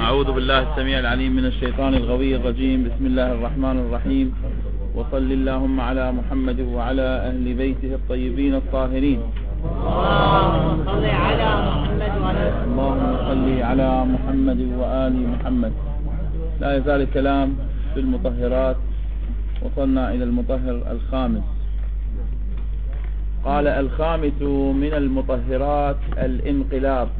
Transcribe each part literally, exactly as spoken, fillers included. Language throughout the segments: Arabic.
أعوذ بالله السميع العليم من الشيطان الغوي الرجيم. بسم الله الرحمن الرحيم. وصل اللهم على محمد وعلى أهل بيته الطيبين الطاهرين. اللهم صل على محمد وعلى اللهم صل على محمد وآل محمد. لا يزال الكلام في المطهرات. وصلنا إلى المطهر الخامس. قال: الخامس من المطهرات الانقلاب،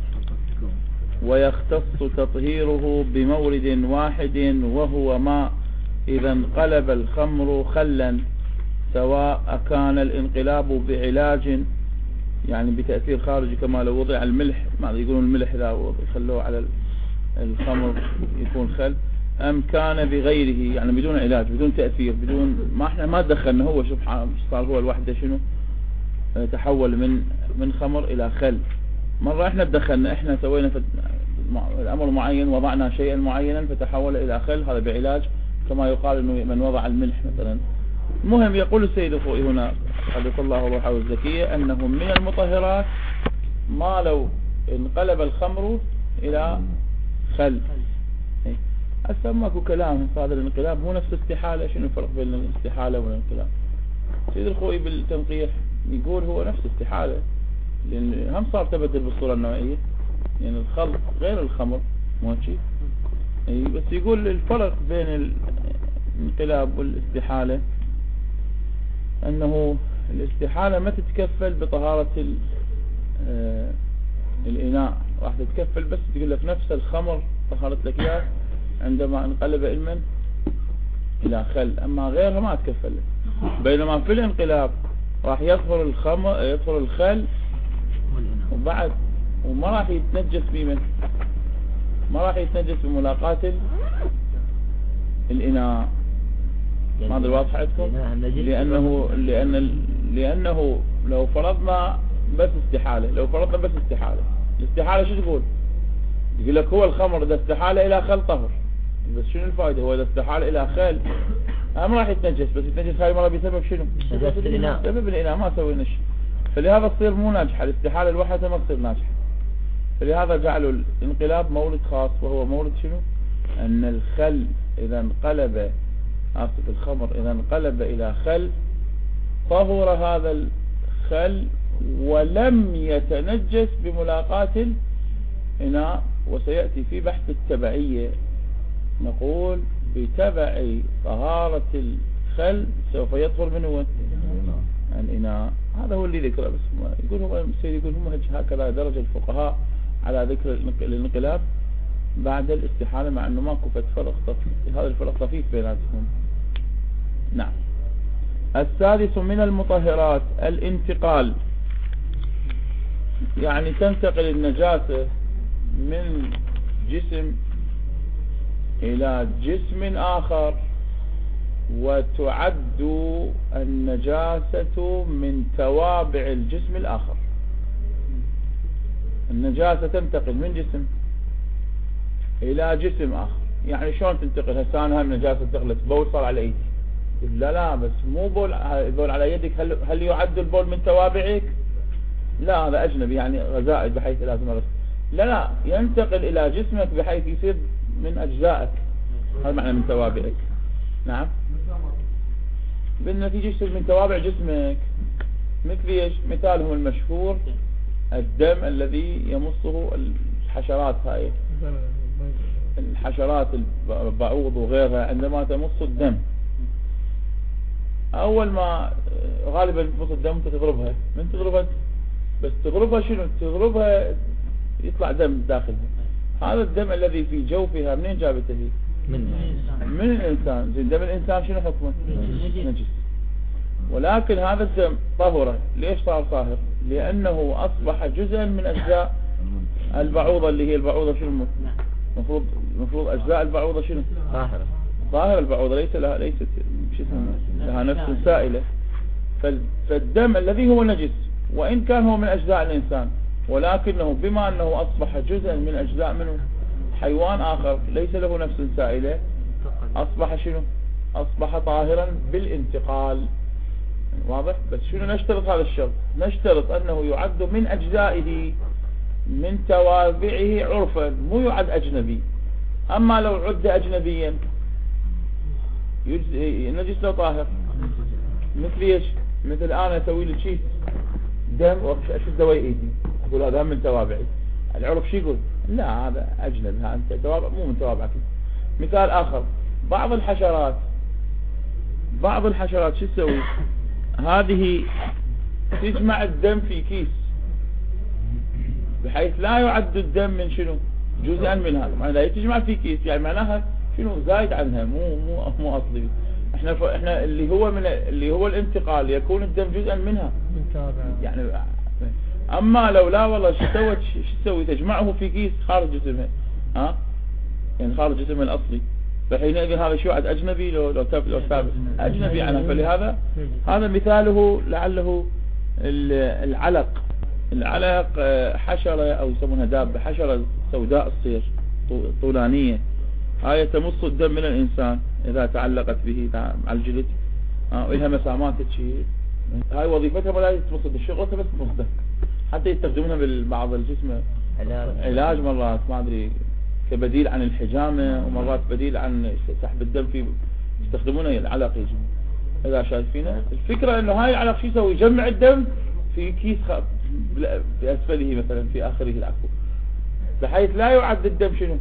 ويختص تطهيره بمورد واحد، وهو ما إذا انقلب الخمر خلا، سواء كان الانقلاب بعلاج يعني بتأثير خارجي كما لو وضع الملح، ما يقولون الملح إذا يخلوه على الخمر يكون خل، أم كان بغيره يعني بدون علاج بدون تأثير بدون ما احنا ما دخلنا، هو شوف صار هو الوحدة شنو تحول من من خمر إلى خل. مرة احنا تدخلنا، احنا سوينا الأمر معين، وضعنا شيئا معينا فتحول إلى خل، هذا بعلاج كما يقال انه من وضع الملح مثلا. المهم يقول السيد الخوئي هنا قدس الله روحه الزكية أنه من المطهرات ما لو انقلب الخمر إلى خل. هسه ماكو كلام في هذا الانقلاب، مو نفس الاستحالة. شنو الفرق بين الاستحالة والانقلاب؟ السيد الخوئي بالتنقيح يقول هو نفس الاستحالة، لأن هم صار تبدل بالصورة النوعية، يعني الخلط غير الخمر ماشي. بس يقول الفرق بين الانقلاب والاستحالة أنه الاستحالة ما تتكفل بطهارة الإناء، راح تتكفل بس تقول لك نفس الخمر طهرت لك إياه عندما انقلب علما إلى خل، أما غيرها ما تكفل لك. بينما في الانقلاب راح يدخل الخمر يدخل الخل وبعد وما راح يتنجس بمن ما راح يتنجس بملاقاة الإناء. ما ادري واضح عندكم؟ لأنه لأن لأنه لو فرضنا بس استحالة لو فرضنا بس استحالة الاستحالة شو تقول؟ يقول لك هو الخمر إذا استحالة إلى خل طهر، بس شنو الفائدة؟ هو إذا استحالة إلى خل ما راح يتنجس، بس يتنجس هاي مرة بسبب شنو؟ سبب الإناء سبب الإناء ما سوينا شيء، فلهذا تصير مو ناجحة الاستحالة الوحدة، ما تصير ناجحة. فلهذا جعلوا الانقلاب مورد خاص، وهو مورد شنو؟ أن الخل إذا انقلب آسف الخمر إذا انقلب إلى خل طهر هذا الخل ولم يتنجس بملاقاة الإناء. وسيأتي في بحث التبعية نقول بتبع طهارة الخل سوف يدخل من هو الإناء. هذا هو اللي ذكره، بس يقول هو السيد يقول هم هكذا درج الفقهاء على ذكر الانقلاب بعد الاستحالة، مع أنه ماكو فرق طفيف، هذا الفرق طفيف بيناتهم. نعم. السادس من المطهرات الانتقال، يعني تنتقل النجاسة من جسم إلى جسم آخر، وتعد النجاسة من توابع الجسم الآخر. النجاسة تنتقل من جسم إلى جسم آخر، يعني شلون تنتقل؟ هسه أنا هم نجاسة انتقلت، بول صار على إيدي، لا لا بس مو بول بول على يدك، هل هل يعد البول من توابعك؟ لا، هذا أجنبي يعني غزائد بحيث لازم أرسل. لا لا، ينتقل إلى جسمك بحيث يصير من أجزائك، هذا معنى من توابعك. نعم، بالنتيجة يصير من توابع جسمك. مثل ايش؟ مثالهم المشهور الدم الذي يمصه الحشرات، هاي الحشرات البعوض وغيرها عندما تمص الدم، أول ما غالبا تمص الدم تضربها، من تضربها بس تضربها شنو؟ تضربها يطلع دم داخلها. هذا الدم الذي في جوفها منين جابته هي؟ من من الإنسان. زين دم الإنسان شنو حكمه؟ نجس. ولكن هذا الدم طهره. ليش صار طاهر؟ لأنه أصبح جزءا من أجزاء البعوضة، اللي هي البعوضة شنو المفروض المفروض أجزاء البعوضة شنو؟ طاهرة. طاهر البعوضة ليس لها ليست شو اسمه لها نفس سائلة. فالدم الذي هو نجس وإن كان هو من أجزاء الإنسان، ولكنه بما أنه أصبح جزءا من أجزاء منه حيوان آخر ليس له نفس سائلة، أصبح شنو؟ أصبح طاهرا بالانتقال. واضح؟ بس شنو نشترط هذا الشرط؟ نشترط أنه يعد من أجزائه من توابعه عرفا، مو يعد أجنبي. أما لو عد أجنبيا نجس لو طاهر. مثل ايش؟ مثل أنا أسوي لي شيء دم وأشد دواء إيدي أقول هذا من توابعي، العرف شو يقول؟ لا هذا أجنبي، ها أنت توابع مو من توابعك. مثال آخر، بعض الحشرات بعض الحشرات شو تسوي؟ هذه تجمع الدم في كيس بحيث لا يعد الدم من شنو؟ جزءا من هذا، معناها تجمع في كيس يعني معناها شنو؟ زايد عنها، مو مو مو اصلي. احنا ف... احنا اللي هو من اللي هو الانتقال يكون الدم جزءا منها يعني. اما لو لا والله شو سوت شو تسوي؟ تجمعه في كيس خارج جسمها، ها يعني خارج جسمها الاصلي، فحينئذ هذا شو عاد اجنبي لو لو تاب لو تاب اجنبي عنها. فلهذا هذا مثاله لعله العلق. العلق حشرة او يسمونها دابة، حشرة سوداء تصير طولانية، هاي تمص الدم من الانسان اذا تعلقت به على الجلد، اه ولها مسامات شيء. هاي وظيفتها ولا تمص الدم، شغلتها بس تمص الدم، حتى يستخدمونها بالبعض الجسم علاج مرات ما ادري كبديل عن الحجامة، ومرات بديل عن سحب الدم، في يستخدمونه العلق يجي. اذا شايفينه الفكرة انه هاي العلق شو يسوي؟ يجمع الدم في كيس خ... في اسفله مثلا في اخره العفو، بحيث لا يعد الدم شنو؟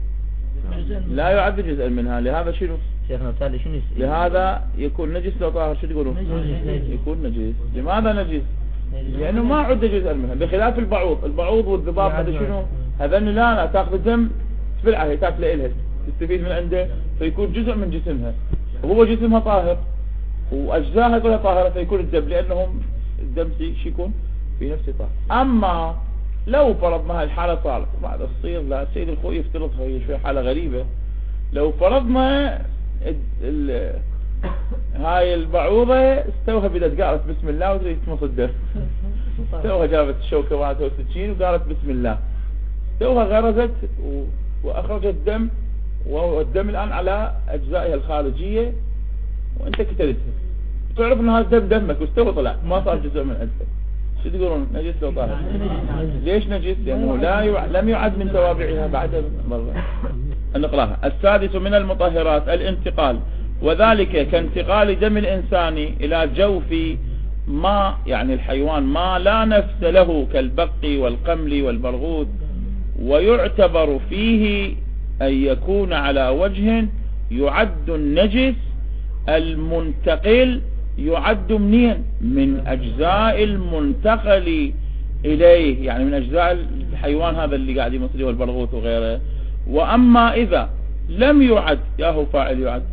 لا يعد جزءا منها. لهذا شنو؟ شيخنا شنو؟ لهذا يكون نجس لو طاهر. شو تقولون؟ يكون نجس. لماذا نجس؟ لانه ما عد جزءا منها، بخلاف البعوض. البعوض والذباب هذا شنو؟ هذا لا لا تاخذ الدم تبلعه، هي تاكل إلها تستفيد من عنده، فيكون جزء من جسمها، وهو جسمها طاهر واجزاها كلها طاهرة، فيكون الدم لانهم الدم شي يكون في نفسه طاهر. اما لو فرضنا هاي الحالة صارت بعد تصير، لا السيد الخوي يفترضها هي شوية حالة غريبة. لو فرضنا ال ال هاي البعوضة استوها بدأت قالت بسم الله وتريد تمص الدم، استوها جابت الشوكة مالتها والسكين وقالت بسم الله، استوها غرزت و... واخرجت دم، والدم الان على اجزائها الخارجية وانت كتلتها، تعرف ان هذا الدم دمك واستوى طلع ما صار جزء من عندك. شو تقولون؟ نجس لو طاهر. ليش نجس؟ لانه لا يع... لم يعد من توابعها بعد مرة. نقراها. السادس من المطهرات الانتقال، وذلك كانتقال دم الانسان الى جوف ما يعني الحيوان ما لا نفس له كالبق والقمل والبرغوث، ويعتبر فيه ان يكون على وجه يعد النجس المنتقل، يعد منين؟ من اجزاء المنتقل اليه، يعني من اجزاء الحيوان هذا اللي قاعد يمصليه والبرغوث وغيره. واما اذا لم يعد، يا هو فاعل يعد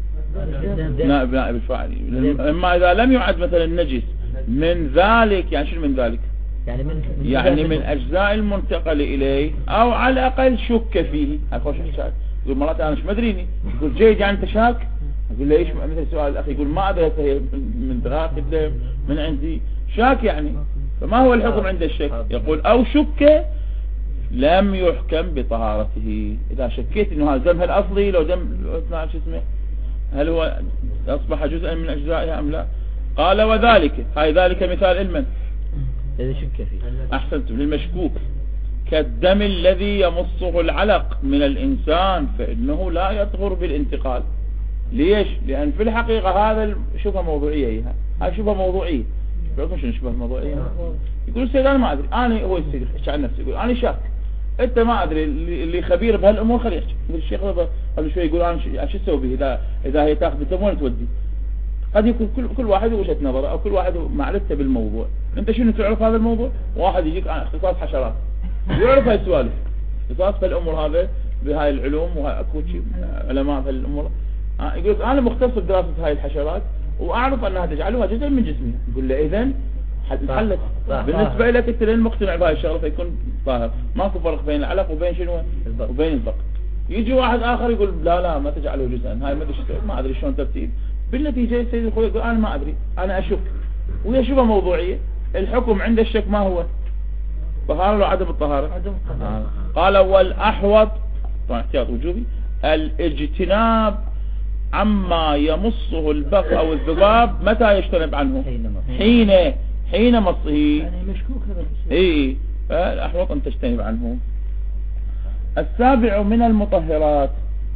نائب نائب الفاعل، اما اذا لم يعد مثلا النجس من ذلك، يعني شنو من ذلك؟ يعني من يعني من اجزاء المنتقل اليه، او على الاقل شك فيه. اخوش شاك يقول مرات انا مش مدريني، يقول جيد يعني انت شاك؟ يقول ليش؟ مثل سؤال الاخ يقول ما ادري هي من دراك الدم من عندي شاك يعني. فما هو الحكم عند الشك؟ يقول او شك لم يحكم بطهارته. اذا شكيت انه هذا دمها الاصلي لو دم شو اسمه هل هو اصبح جزءا من اجزائها ام لا؟ قال وذلك، هاي ذلك مثال علما الذي شك فيه. احسنتم. للمشكوك كالدم الذي يمصه العلق من الانسان فانه لا يطهر بالانتقال. ليش؟ لان في الحقيقة هذا شبهة موضوعية، هي هاي شبهة موضوعية. بيقولون شنو شبهة موضوعية؟ يقول السيد انا ما ادري، انا هو السيد يحكي عن نفسه يقول انا شاك، انت ما ادري اللي خبير بهالامور خليه يحكي. الشيخ قبل شوي يقول انا شو اسوي به اذا اذا هي تاخذ الدم وين تودي؟ قد يكون كل كل واحد وجهة نظره او كل واحد معرفته بالموضوع. انت شنو تعرف هذا الموضوع؟ واحد يجيك عن اختصاص حشرات يعرف هاي السوالف، اختصاص في الامور هذا بهاي العلوم، وهاي اكو علماء في الامور. يقول انا مختص بدراسة هاي الحشرات واعرف انها تجعلها جزء من جسمي. يقول له اذا حلت بالنسبة لك انت لين مقتنع بهاي الشغله فيكون طاهر، ماكو فرق بين العلق وبين شنو وبين البق. يجي واحد اخر يقول لا لا ما تجعله جزءا، هاي ما ادري ما ادري شلون ترتيب. بالنتيجة السيد الخوي يقول انا ما ادري، انا اشك، وهي شبهة موضوعية. الحكم عند الشك ما هو؟ طهارة ولا عدم الطهارة؟ عدم الطهارة. آه. قال والاحوط طبعا احتياط وجوبي الاجتناب عما يمصه البق او الذباب. متى يجتنب عنه؟ حين حين مصه، يعني مشكوك هذا اي فالاحوط ان تجتنب عنه. السابع من المطهرات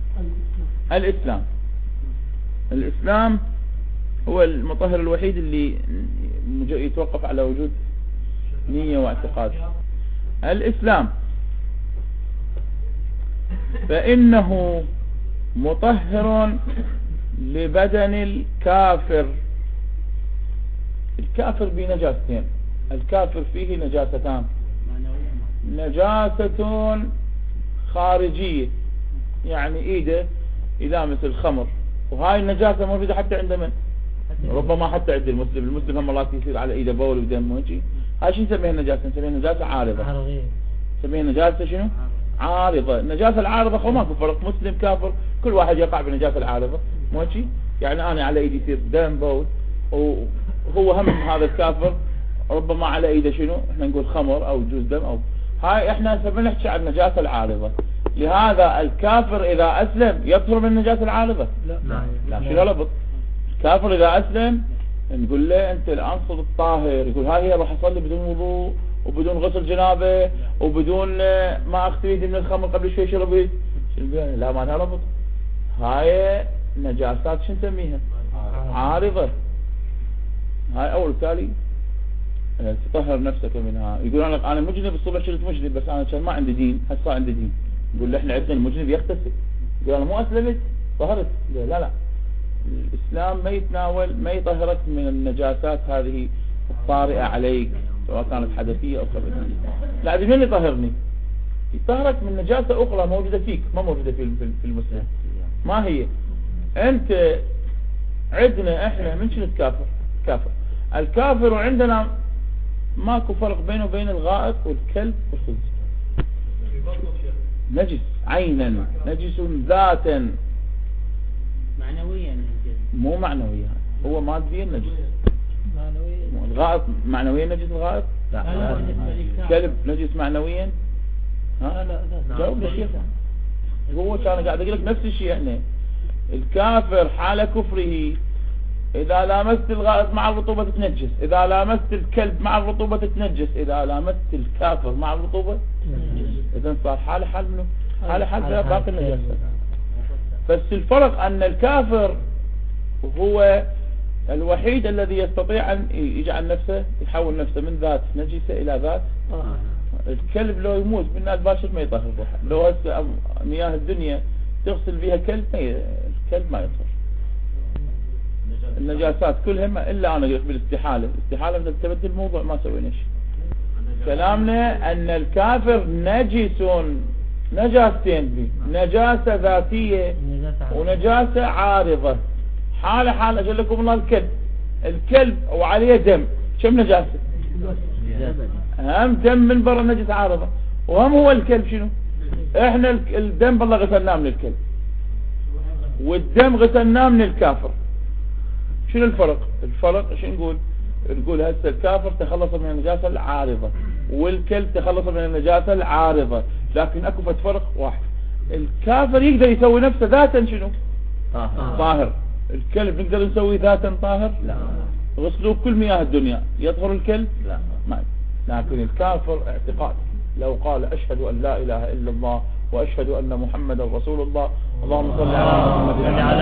الإسلام. الإسلام هو المطهر الوحيد اللي يتوقف على وجود نية واعتقاد. الإسلام فإنه مطهر لبدن الكافر. الكافر بنجاستين، الكافر فيه نجاستان، نجاسة خارجية يعني ايده يلامس الخمر، وهاي النجاسة موجودة حتى عند من؟ ربما حتى عند المسلم. المسلم هم الله يصير على ايده بول ودم وهيك. هاي شو نسميها النجاسة؟ نسميها نجاسة عارضة. نسميها نجاسة شنو؟ عارضة. النجاسة العارضة خو ماكو فرق، مسلم كافر كل واحد يقع بالنجاسة العارضة، مو هيك؟ يعني انا على ايدي يصير دم بول، وهو هم هذا الكافر ربما على ايده شنو؟ احنا نقول خمر او جوز دم، او هاي احنا سبب نحكي عن النجاسة العارضة. لهذا الكافر اذا اسلم يطهر من النجاسة العارضة؟ لا لا شو لابد. الكافر اذا اسلم نقول له انت الان صرت الطاهر، يقول هاي هي راح اصلي بدون وضوء وبدون غسل جنابه وبدون ما اغسل يدي من الخمر قبل شوي شربت. لا ما لها ربط. هاي نجاسات شو نسميها؟ عارضة. هاي اول تالي تطهر نفسك منها. يقول انا انا مجنب الصبح شرت مجنب بس انا كان ما عندي دين، هسه عندي دين. يقول له احنا عندنا المجنب يغتسل. يقول انا مو اسلمت طهرت. لا لا، الاسلام ما يتناول ما يطهرك من النجاسات هذه الطارئة عليك سواء كانت حدثية او خبثية. لا، من يطهرني؟ يطهرك من نجاسة اخرى موجودة فيك ما موجودة في في المسلم. ما هي؟ انت عندنا احنا من شنو الكافر؟ كافر. الكافر عندنا ماكو فرق بينه وبين الغائط والكلب والخنزير. نجس عينا، نجس ذاتا، معنويا مو معنويا، هو ماديا نجس. معنويا الغائط معنويا نجس الغائط؟ لا. لا. الكلب نجس معنويا؟ ها؟ لا لا جاوب يا شيخ. هو كان قاعد اقول لك نفس الشيء. احنا الكافر حال كفره إذا لامست الغائط مع الرطوبة تتنجس، إذا لامست الكلب مع الرطوبة تتنجس، إذا لامست الكافر مع الرطوبة إذا صار حال حال منه حال حال باقي النجاسة. بس الفرق أن الكافر هو الوحيد الذي يستطيع أن يجعل نفسه يحول نفسه من ذات نجسة إلى ذات. الكلب لو يموت بالناس باشر ما يطهر روحه. لو هسه مياه الدنيا تغسل بها كلب الكلب ما يطهر. النجاسات كلها ما إلا أنا بالاستحالة. الاستحالة بدل تبدل الموضوع ما سوينا شيء. كلامنا أن الكافر نجس نجاستين بي، نجاسة ذاتية ونجاسة عارضة. حالة حالة أجل لكم الله الكلب الكلب وعليه دم كم نجاسة؟ هم دم من برا نجس عارضة، وهم هو الكلب شنو؟ احنا الدم بالله غسلناه من الكلب والدم غسلناه من الكافر. شنو الفرق؟ الفرق شو نقول؟ نقول هسه الكافر تخلص من النجاسة العارضة والكلب تخلص من النجاسة العارضة، لكن اكو فرق واحد. الكافر يقدر يسوي نفسه ذاتا شنو؟ طاهر. طاهر. الكلب نقدر نسوي ذاتا طاهر؟ لا. غسلوا بكل مياه الدنيا يطهر الكلب؟ لا ما. لكن الكافر اعتقاد. لو قال اشهد ان لا اله الا الله واشهد ان محمدا رسول الله اللهم صل على محمد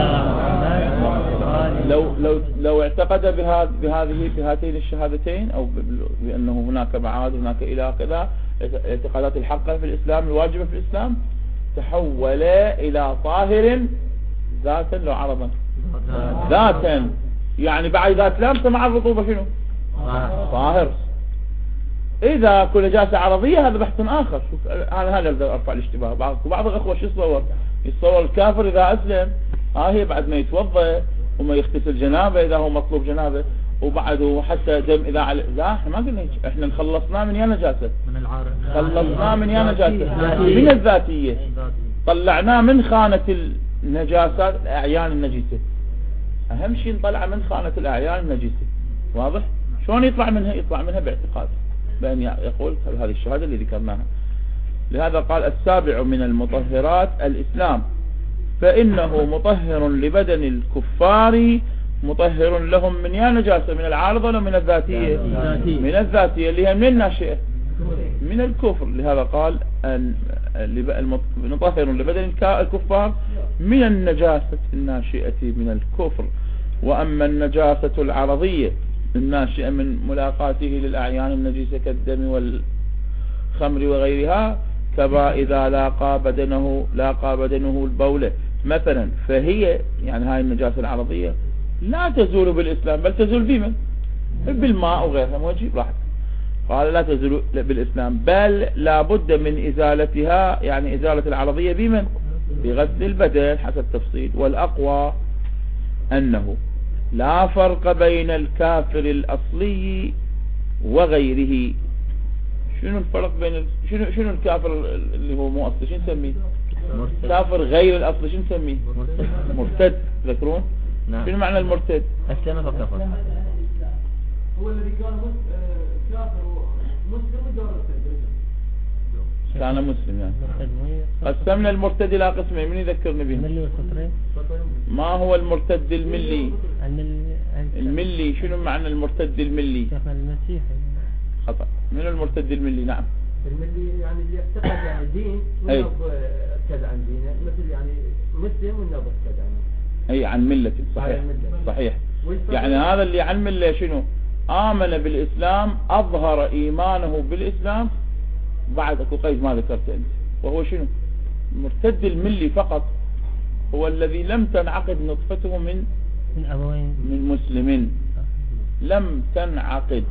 لو لو لو اعتقد بهذه بهذه بهاتين الشهادتين او بانه هناك معاد هناك اله كذا اعتقادات الحقه في الاسلام الواجبه في الاسلام، تحول الى طاهر ذاتا لو عرضا ذاتا. يعني بعد ذات لامسه مع الرطوبه شنو؟ طاهر. اذا كل نجاسة عرضية هذا بحث اخر. انا هذا اللي ارفع الاشتباه. بعض بعض الاخوة شو يتصور؟ يتصور الكافر اذا اسلم ها هي بعد ما يتوضا وما يغتسل جنابه اذا هو مطلوب جنابه وبعده حتى دم اذا على. لا احنا ما قلنا هيك. احنا خلصناه من يا نجاسة، من العارض خلصناه من يا نجاسة من الذاتية، طلعناه من خانة النجاسات الاعيان النجيسة. اهم شيء نطلع من خانة الاعيان النجيسة. واضح؟ شلون يطلع منها؟ يطلع منها باعتقاد بأن يقول هذه الشهادة اللي ذكرناها. لهذا قال السابع من المطهرات الإسلام فإنه مطهر لبدن الكفار مطهر لهم من يا نجاسة من العارضة ولا من الذاتية؟ من الذاتية اللي هي من الناشئة من الكفر. لهذا قال أن نطهر لبدن الكفار من النجاسة الناشئة من الكفر. وأما النجاسة العرضية الناشئة من ملاقاته للأعيان النجسة كالدم والخمر وغيرها، كما إذا لاقى بدنه لاقى بدنه البولة مثلا، فهي يعني هاي النجاسة العرضية لا تزول بالإسلام، بل تزول بمن؟ بالماء وغيرها. موجب راحت قال لا تزول بالإسلام، بل لا بد من إزالتها، يعني إزالة العرضية بمن؟ بغسل البدن حسب التفصيل. والأقوى أنه لا فرق بين الكافر الأصلي وغيره. شنو الفرق بين ال... شنو شنو الكافر اللي هو مو أصلي شنو نسميه؟ كافر غير الأصلي شنو نسميه؟ مرتد. مرتد تذكرون؟ نعم. شنو معنى المرتد؟ أسلم فكفر. هو الذي كان كافر مسلم ودور كان مسلم يعني. قسمنا المرتد إلى قسمين، من يذكرني به؟ ما هو المرتد الملي؟ الملي شنو معنى المرتد الملي؟ المسيحي. خطأ. من المرتد الملي؟ نعم. الملي يعني اللي يعتقد يعني دين ونب ارتد عن دينه، مثل يعني مسلم ونب ارتد عنه. أي عن ملة. صحيح. صحيح. يعني هذا اللي عن ملة شنو؟ آمن بالإسلام، أظهر إيمانه بالإسلام، بعد أكو قيد ما ذكرت أنت، وهو شنو؟ المرتد الملي فقط هو الذي لم تنعقد نطفته من من أبوين من مسلمين، لم تنعقد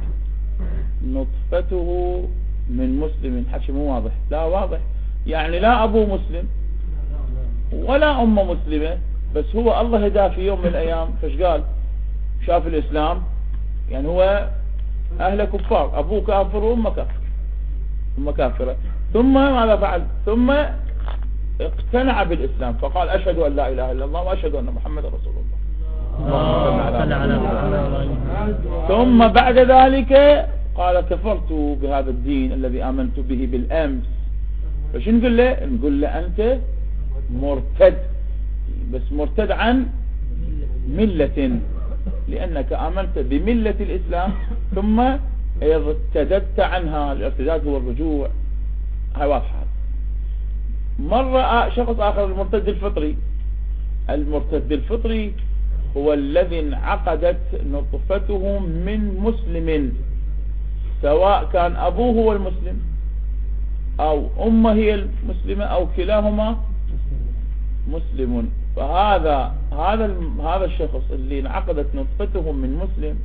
نطفته من مسلم. حكي مو واضح؟ لا واضح. يعني لا أبوه مسلم ولا أمه مسلمة، بس هو الله هداه في يوم من الأيام، فش قال؟ شاف الإسلام، يعني هو أهل كفار، أبوه كافر وأمه كافر، أمه كافرة، ثم ماذا فعل؟ ثم اقتنع بالإسلام فقال أشهد أن لا إله إلا الله وأشهد أن محمد رسول الله. ثم بعد ذلك قال كفرت بهذا الدين الذي آمنت به بالأمس. فش نقول له؟ نقول له أنت مرتد، بس مرتد عن ملة، لأنك آمنت بملة الإسلام ثم ارتدت عنها. الارتداد هو الرجوع، هاي واضحة. مرة شخص آخر المرتد الفطري. المرتد الفطري هو الذي انعقدت نطفته من مسلم، سواء كان أبوه هو المسلم أو أمه هي المسلمة أو كلاهما مسلم. فهذا هذا هذا الشخص اللي انعقدت نطفته من مسلم،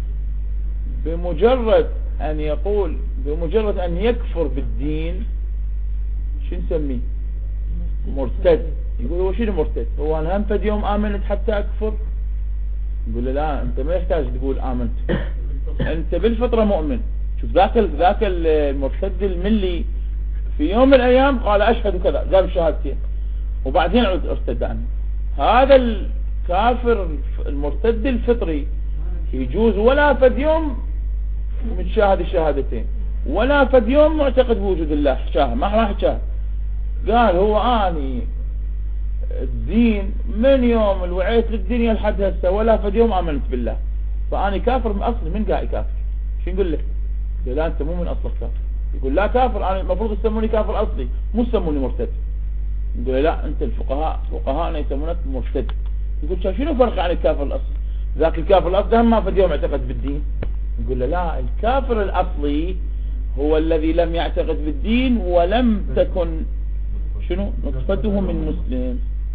بمجرد أن يقول بمجرد أن يكفر بالدين شو نسميه؟ مرتد. يقول هو شنو مرتد؟ هو أنا هم فد يوم آمنت حتى أكفر؟ يقول له لا، أنت ما يحتاج تقول آمنت، أنت بالفطرة مؤمن. شوف ذاك ذاك المرتد الملي في يوم من الأيام قال أشهد كذا، جاب الشهادتين وبعدين ارتد عنه. هذا الكافر المرتد الفطري يجوز ولا فد يوم متشاهد الشهادتين، ولا فد يوم معتقد بوجود الله، شاهد ما راح يشاهد. قال هو اني الدين من يوم الوعيت للدنيا لحد هسه ولا فد يوم امنت بالله، فاني كافر من اصل. من قاعد كافر؟ شو نقول له؟ يقول لا انت مو من اصلك كافر. يقول لا كافر، انا المفروض يسموني كافر اصلي مو يسموني مرتد. يقول لا انت الفقهاء فقهاءنا يسمونك مرتد. يقول شنو فرق عن الكافر الاصلي؟ ذاك الكافر الاصلي هم ما فد يوم اعتقد بالدين. يقول له لا، الكافر الاصلي هو الذي لم يعتقد بالدين ولم تكن شنو نطفته من مسلم.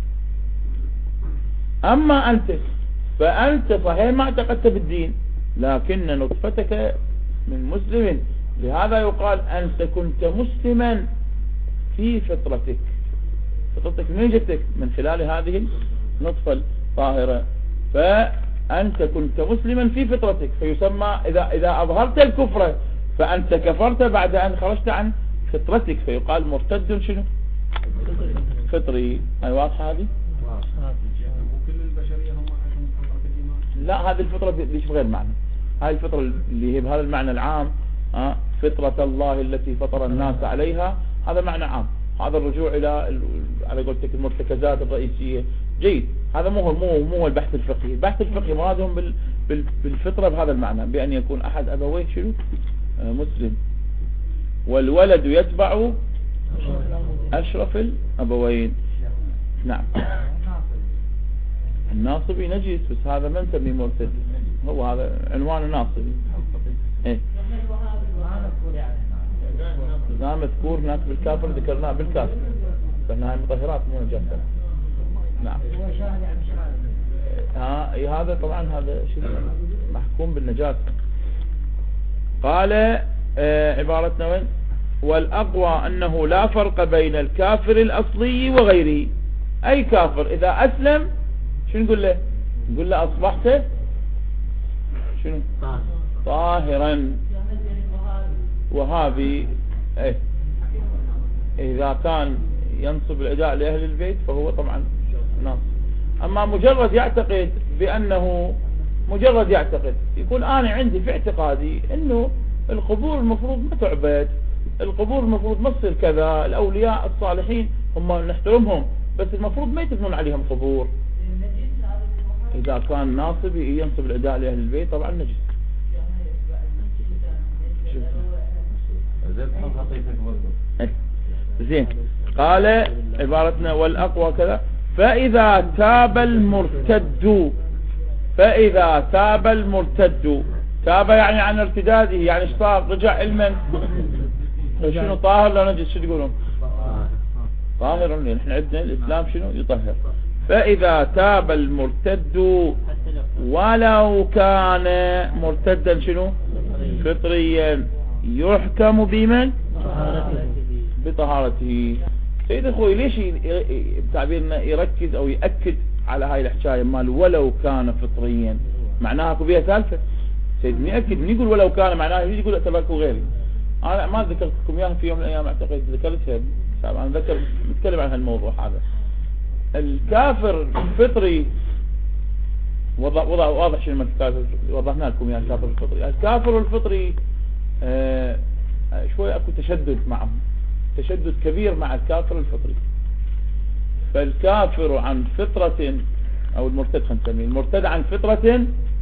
اما انت فانت صحيح ما اعتقدت بالدين لكن نطفتك من مسلم، لهذا يقال انت كنت مسلما في فطرتك. فطرتك من جتك؟ من خلال هذه النطفة الطاهرة. فأنت كنت مسلما في فطرتك، فيسمى إذا إذا أظهرت الكفر فأنت كفرت بعد أن خرجت عن فطرتك، فيقال مرتد شنو؟ فطري. هاي واضحة هذه؟ كل البشرية هم عندهم فطرة الإيمان؟ لا، هذه الفطرة ليش بغير معنى. هاي الفطرة اللي هي بهذا المعنى العام، ها فطرة الله التي فطر الناس عليها، هذا معنى عام. هذا الرجوع إلى على قولتك المرتكزات الرئيسية جيد. هذا مو مو مو البحث الفقهي. البحث الفقهي مرادهم بال بالفطرة بهذا المعنى، بأن يكون أحد أبويه شنو؟ مسلم. والولد يتبع أشرف الأبوين. نعم. الناصبي نجس بس هذا ما نسميه مرتد، هو هذا عنوان الناصبي. ايه لا مذكور هناك بالكافر، ذكرناه بالكافر، فإنها مطهرات مو نجاسة. نعم. ها هذا طبعا هذا شيء محكوم بالنجاسة. قال آه عبارتنا وين؟ والأقوى أنه لا فرق بين الكافر الأصلي وغيره. أي كافر إذا أسلم شو نقول له؟ نقول له أصبحت شنو؟ طاهرا. وهابي ايه إذا كان ينصب الأداء لأهل البيت فهو طبعا ناصب. أما مجرد يعتقد بأنه مجرد يعتقد يقول أنا عندي في اعتقادي أنه القبور المفروض ما تعبد، القبور المفروض ما تصير كذا، الأولياء الصالحين هم نحترمهم بس المفروض ما يتبنون عليهم قبور. إذا كان ناصب ينصب الأداء لأهل البيت طبعا نجس. زين. قال عبارتنا والأقوى كذا. فإذا تاب المرتد، فإذا تاب المرتد، تاب يعني عن ارتداده، يعني ايش صار؟ رجع علما شنو؟ طاهر لا نجس؟ شو تقولون؟ طاهر. لان احنا عندنا الإسلام شنو يطهر. فإذا تاب المرتد ولو كان مرتدا شنو؟ فطريا يحكم بمن؟ بطهارته. سيد اخوي ليش تعبيرنا يركز او يأكد على هاي الحكاية مال ولو كان فطريا؟ معناها اكو بيها ثالثة. سيد من يأكد من يقول ولو كان معناها يقول اتباكوا غيري. انا ما ذكرت لكم اياها في يوم من الايام، اعتقد ذكرتها، انا ذكر نتكلم عن هالموضوع هذا. الكافر الفطري وضع وضع واضح شنو الكافر، وضحنا لكم يعني الكافر الفطري. الكافر الفطري آه شوي اكو تشدد معه، تشدد كبير مع الكافر الفطري. فالكافر عن فطرة او المرتد خلينا نسميه المرتد عن فطرة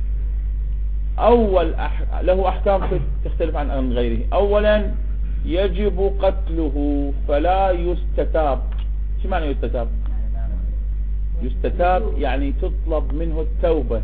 اول أح... له احكام تختلف عن غيره. اولا يجب قتله فلا يستتاب. شو معنى يستتاب؟ يستتاب يعني تطلب منه التوبة.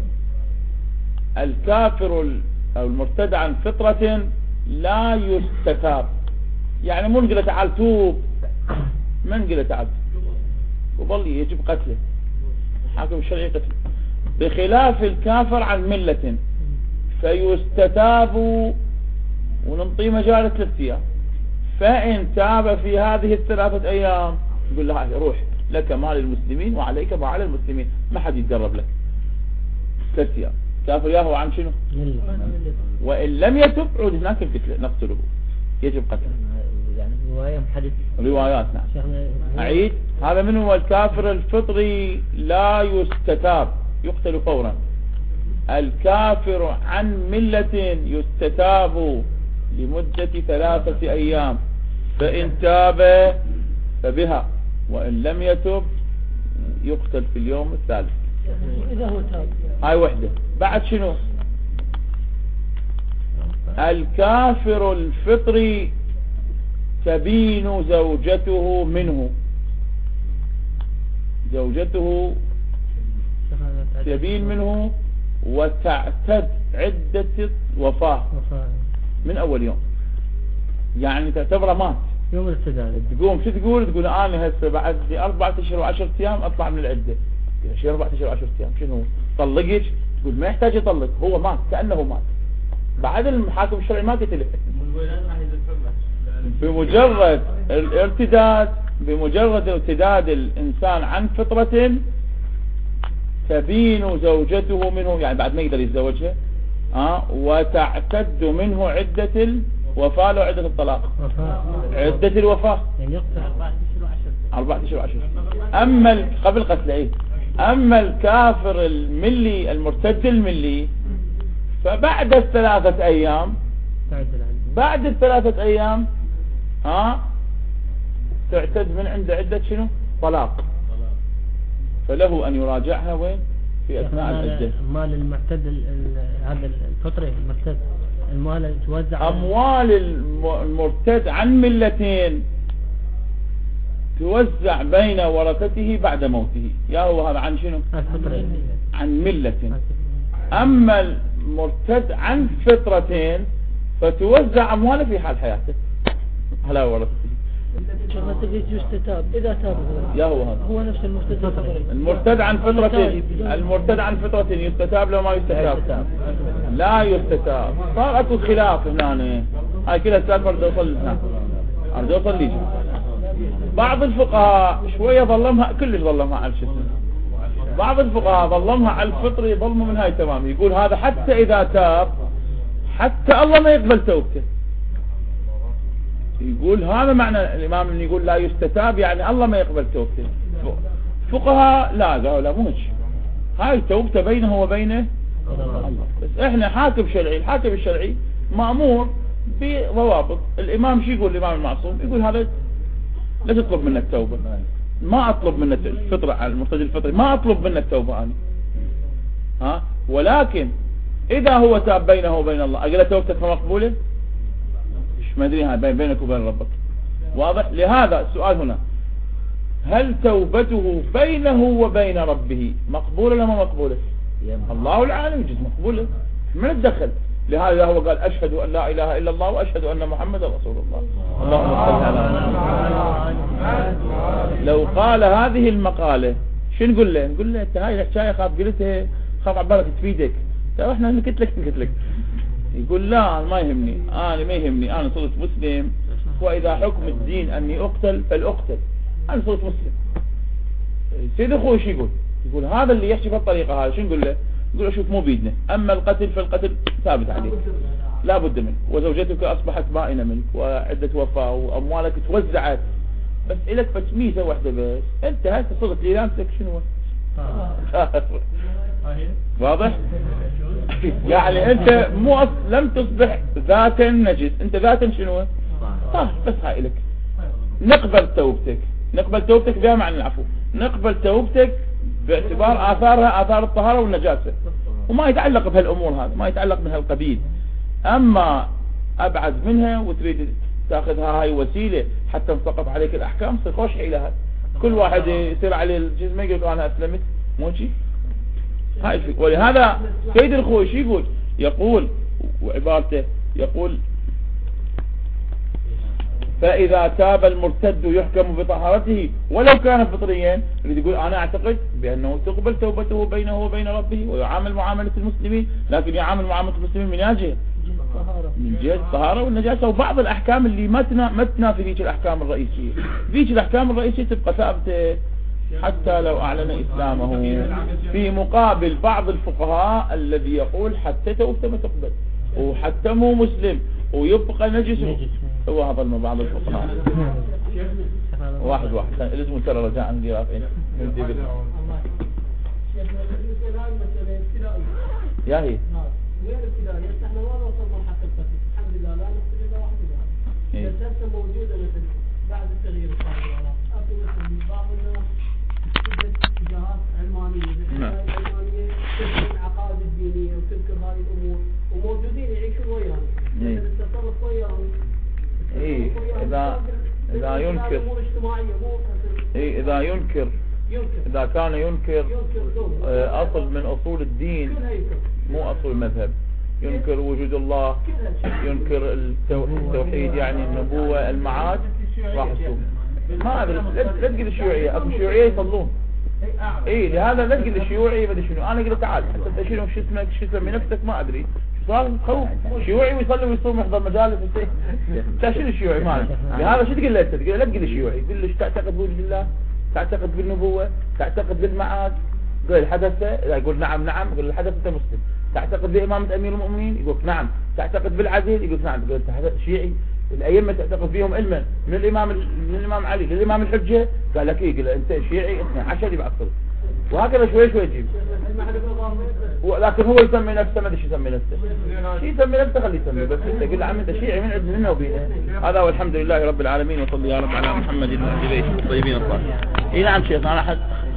الكافر او المرتد عن فطرة لا يستتاب، يعني مو نقول تعال توب، ما نقول تعال وظل يجب قتله، حاكم الشرعي قتله. بخلاف الكافر عن ملة فيستتاب وننطي مجال ثلاث ايام. فإن تاب في هذه الثلاثة ايام يقول له روح لك مال المسلمين وعليك ما على المسلمين، ما حد يتقرب لك ثلاث ايام. كافر ياهو عن شنو؟ وإن لم يتب عود هناك نقتله، يجب قتله. يعني رواية محدث روايات. نعم. أعيد. هذا من هو الكافر الفطري لا يستتاب يقتل فورا. الكافر عن ملة يستتاب لمدة ثلاثة أيام، فإن تاب فبها وإن لم يتب يقتل في اليوم الثالث. إذا هو تاب. هاي وحدة. بعد شنو؟ الكافر الفطري تبين زوجته منه، زوجته تبين منه وتعتد عدة وفاة من أول يوم، يعني تعتبره مات يوم الارتداد. تقوم شو تقول؟ تقول أنا هسه بعد أربعة أشهر وعشرة أيام أطلع من العدة. شو أربعة أشهر وعشرة أيام شنو؟ طلقك؟ تقول ما يحتاج يطلق، هو مات كأنه مات. بعد المحاكم الشرعي ما قتله. بمجرد الارتداد، بمجرد ارتداد الإنسان عن فطرة تبين زوجته منه، يعني بعد ما يقدر يتزوجها أه؟ وتعتد منه عدة الوفاة له عدة الطلاق، عدة الوفاة يعني يقتل أربعة أشهر وعشرة. أما قبل قتله إيه؟ أما الكافر الملي المرتد الملي فبعد الثلاثة أيام، بعد الثلاثة أيام ها أه؟ تعتد من عند عدة شنو؟ طلاق. فله أن يراجعها وين؟ في أثناء العدة. مال المعتد هذا الفطري المرتد المال توزع أموال المرتد عن ملتين توزع بين ورثته بعد موته. يا هو هذا عن شنو؟ عن ملة. أما المرتد عن فطرتين فتوزع أمواله في حال حياته على ورثته. كما تجي يستتاب إذا تاب يا هو هذا هو نفس المرتد. المرتد عن فطرتين المرتد عن فطرتين يستتاب لو ما يستتاب؟ لا يستتاب. صارت الخلاف هنا. هاي كلها سالفة بدي أوصل لها. بدي أوصل ليش. بعض الفقهاء شوية ظلمها، كلش ظلمها على الشتم. بعض الفقهاء ظلمها على الفطر، يظلموا من هاي تمام. يقول هذا حتى إذا تاب حتى الله ما يقبل توبته. يقول هذا معنى الإمام اللي يقول لا يستتاب يعني الله ما يقبل توبته. فقهاء لا قالوا لا مو هيك، هاي توبته بينه وبينه الله. بس احنا حاكم شرعي، الحاكم الشرعي مأمور بضوابط. الإمام شو يقول الإمام المعصوم؟ يقول هذا لا تطلب منك توبة، ما أطلب منك الفطرة على المرتد الفطري، ما أطلب منك توبة أنا. ها ولكن إذا هو تاب بينه وبين الله أقول توبتك مقبولة؟ مش ما أدري هاي بينك وبين ربك. واضح؟ لهذا السؤال هنا، هل توبته بينه وبين ربه مقبولة ولا ما مقبولة؟ الله العالم يجوز مقبولة، من الدخل. لهذا هو قال أشهد أن لا إله إلا الله وأشهد أن محمد رسول الله. اللهم صل على محمد. لو قال هذه المقالة شو نقول له؟ نقول له أنت هاي الحكاية خاف قلتها خاف عبالك تفيدك، طيب احنا نكت لك نكت لك. يقول لا ما يهمني، أنا ما يهمني، أنا صرت مسلم، وإذا حكم الدين أني أقتل فلأقتل، أنا صرت مسلم. سيد أخوي شو يقول؟ يقول هذا اللي يحكي بالطريقة هذه شو نقول له؟ نقول له شوف مو بيدنا، أما القتل فالقتل ثابت عليك لا بد منه، وزوجتك أصبحت بائنة منك، وعدة وفاة، وأموالك توزعت، بس إلك فتميزة واحدة بس، أنت هاي صرت ليلانسك شنو؟ واضح؟ يعني أنت مو أص... لم تصبح ذاتا نجس، أنت ذاتا شنو؟ طاهر، بس هاي إلك. نقبل توبتك، نقبل توبتك بها معنى العفو، نقبل توبتك باعتبار آثارها آثار الطهارة والنجاسة، وما يتعلق بهالأمور هذا، ما يتعلق من هالقبيل. أما أبعد منها وتريد تأخذها هاي وسيلة حتى تسقط عليك الأحكام، تصير خوش حيلها. كل واحد يصير عليه الجزء ما يقول أنا أسلمت، مو شيء هاي الفكرة. ولهذا سيد الخوي شو يقول؟ يقول وعبارته يقول فإذا تاب المرتد يحكم بطهارته ولو كان فطريا. يريد يقول أنا أعتقد بأنه تقبل توبته بينه وبين ربه ويعامل معاملة المسلمين، لكن يعامل معاملة المسلمين من أجل من جهة الطهارة والنجاسة وبعض الأحكام اللي ما ما تنافي ذيك الأحكام الرئيسية. ذيك الأحكام الرئيسية تبقى ثابتة حتى لو أعلن إسلامه، في مقابل بعض الفقهاء الذي يقول حتى توبته ما تقبل وحتى مو مسلم ويبقى نجس. هو هذا من بعض الفقهاء. واحد واحد لازم ترى رجاء عندي رافعين يا هي غير ابتدائية احنا ما وصلنا مرحلة الفتح الحمد لله، لا نقتل الا واحد منها. بس هسه موجودة مثل بعد التغيير الصحيح اكو مثل بعض الناس تجد اتجاهات علمانية علمانية تنكر العقائد الدينية وتنكر هذه الامور، وموجودين يعيشون ويانا. مثل التصرف ويانا. اي اذا اذا ينكر اي اذا ينكر إذا كان ينكر أصل من أصول الدين مو أصول المذهب، ينكر وجود الله، ينكر التوحيد يعني النبوة المعاد، راح تشوف ما أدري. لا تقول الشيوعية، أبو الشيوعية يصلون إيه لهذا لا تقول الشيوعي ما أدري شنو. أنا قلت تعال حتى شنو شو اسمك شو تسمي نفسك ما أدري صار خوف شيوعي ويصلي ويصوم يحضر مجالس انت شنو الشيوعي مالك. لهذا شو تقول له انت؟ تقول لا تقول الشيوعي، تقول له تعتقد بوجود الله، تعتقد بالنبوة، تعتقد بالمعاد. يقول الحدث يقول نعم نعم، يقول الحدث انت مسلم. تعتقد بإمامة أمير المؤمنين، يقول نعم. تعتقد بالعزيز، يقول نعم. يقول انت شيعي. الأئمة تعتقد فيهم علما من الإمام من الإمام علي للإمام الحجة، قال لك ايه؟ قال انت شيعي اثنى عشر يبقى أصل. وهكذا شوي شوي يجيب. لكن هو يسمي نفسه ما ادري شو يسمي نفسه، شو يسمي نفسه خليه يسمي، بس انت قل له عم انت شيعي من عندنا منا وبينا. هذا والحمد لله رب العالمين، وصلي يا رب على محمد وعلى اله الطيبين الطاهرين. اي نعم شيخ انا